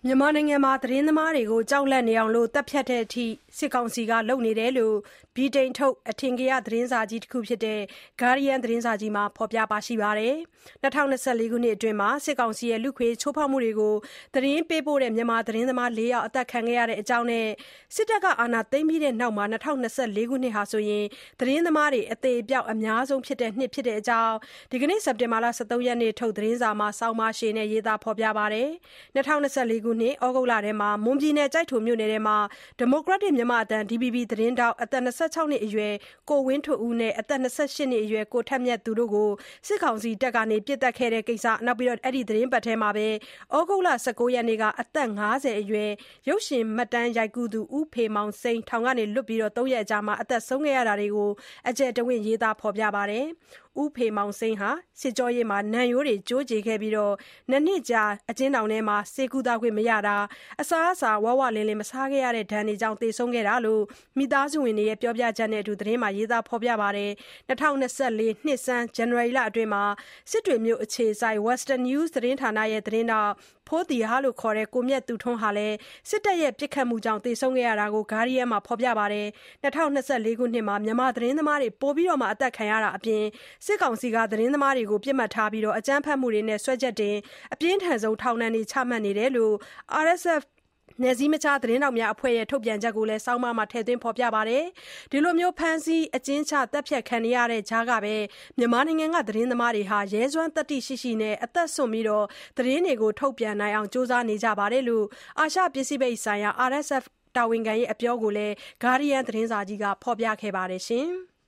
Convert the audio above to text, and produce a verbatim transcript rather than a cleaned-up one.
မြန်မာနိုင်ငံမှာသတင်းသမားတွေကိုကြောက်လန့်နေအောင်သတ်ဖြတ်တဲ့အထိစစ်ကောင်စီကလုပ်နေတယ်လို့ဗြိတိန်ထုတ်အထင်ကရသတင်းစာကြီးတခုဖြစ်တဲ့ Guardian သတင်းစာကြီးမှာဖော်ပြပါရှိပါတယ်။၂၀၂၄ ခုနှစ်အတွင်းစစ်ကောင်စီရဲ့လူ့အခွင့်အရေးချိုးဖောက်မှုတွေကိုသတင်းပေးပို့တဲ့မြန်မာသတင်းသမားလေးယောက်အသတ်ခံခဲ့ရတဲ့အကြောင်းနဲ့စစ်တပ်ကအာဏာသိမ်းပြီးနောက် ၂၀၂၄ ခုနှစ်ဟာသတင်းသမားတွေအသေအပျောက်အများဆုံးဖြစ်တဲ့နှစ်ဖြစ်တဲ့အကြောင်းဒီကနေ့စက်တင်ဘာလ ၁၃ ရက်နေ့ထုတ်သတင်းစာမှာဆောင်းပါးရှည်နဲ့ရေးသားဖော်ပြပါတယ်။၂၀၂၄ ခုနှစ်ဩဂုတ်လထဲမှာမွန်ပြည်နယ်ကျိုက်ထိုမြို့နယ်ထဲမှာဒီမိုကရက်တစ်မြန်မာအသံ ဒီ ဘီ ဘီ သတင်းထောက်အသက်၂၆နှစ်အရွယ်ကိုဝင်းထွဋ်ဦးနဲ့အသက်၂၈နှစ်အရွယ်ကိုထက်မြတ်သူတို့ကိုစစ်ကောင်စီတပ်ကပစ်သတ်ခဲ့တဲ့ကိစ္စနောက်ပြီးအဲ့ဒီသတင်းပတ်ထဲမှာပဲဩဂုတ်လ ၁၉ ရက်နေ့ကအသက်၅၀အရွယ်ရုပ်ရှင်မှတ်တမ်းရိုက်ကူးသူဦးဖေမောင်စိမ်းထောင်ကနေလွတ်ပြီးသုံးရက်အကြာမှာအသက်ဆုံးခဲ့ရတာတွေကိုအကျယ်တဝင့်ရေးသားဖော်ပြပါတယ်။ဦးဖေမောင်စိမ်းဟာစစ်ကြောရေးမှာနံရိုးတွေကျိုးကြေခဲ့ပြီးနှစ်နှစ်ကြာအကျဉ်းထောင်ထဲမှာဆေးကုသခွင့်မရတာအစားအစာဝဝလင်းလင်းမစားခဲ့ရတဲ့ဒဏ်တွေကြောင့်သေဆုံးခဲ့တာလို့မိသားစုဝင်တွေရဲ့ပြောပြချက်နဲ့အတူသတင်းမှာရေးသားဖော်ပြပါတယ်။၂၀၂၄ နှစ်ဆန်းဇန်နဝါရီလအတွင်းမှာစစ်တွေမြို့အခြေစိုက် Western News သတင်းဌာနရဲ့သတင်းထောက်ဖိုးသီဟလို့ခေါ်တဲ့ကိုမြတ်သူထွန်းဟာလည်းစစ်တပ်ရဲ့ပစ်ခတ်မှုကြောင့်သေဆုံးခဲ့ရတာကို Guardian မှာဖော်ပြပါတယ်။၂၀၂၄ ခုနှစ်မှာမြန်မာသတင်းသမားတွေပိုပြီးအသက်ခံရတာအပြင်စစ်ကောင်စီကသတင်းသမားတွေကိုပစ်မှတ်ထားပြီးအကြမ်းဖက်မှုတွေနဲ့စွဲချက်တင်အပြင်းထန်ဆုံးထောင်ဒဏ်တွေချမှတ်နေတယ်လို့ အာရ်အက်စ် အက်ဖ် နယ်စည်းမခြားသတင်းထောက်များအဖွဲ့ရဲ့ထုတ်ပြန်ချက်ကိုလည်းဆောင်းပါးမှာထည့်သွင်းဖော်ပြပါတယ်။ဒီလိုဖမ်းဆီးအကျဉ်းချသတ်ဖြတ်ခံနေရတဲ့ကြားကပဲမြန်မာနိုင်ငံကသတင်းသမားတွေဟာရဲစွမ်းသတ္တိရှိရှိနဲ့အသက်စွန့်ပြီးသတင်းတွေကိုထုတ်ပြန်နိုင်အောင်ကြိုးစားနေကြပါတယ်လို့အာရှပစိဖိတ်ဆိုင်ရာ အာရ်အက်စ် အက်ဖ် တာဝန်ခံရဲ့အပြောကိုလည်း Guardian သတင်းစာကြီးကဖော်ပြခဲ့ပါတယ်။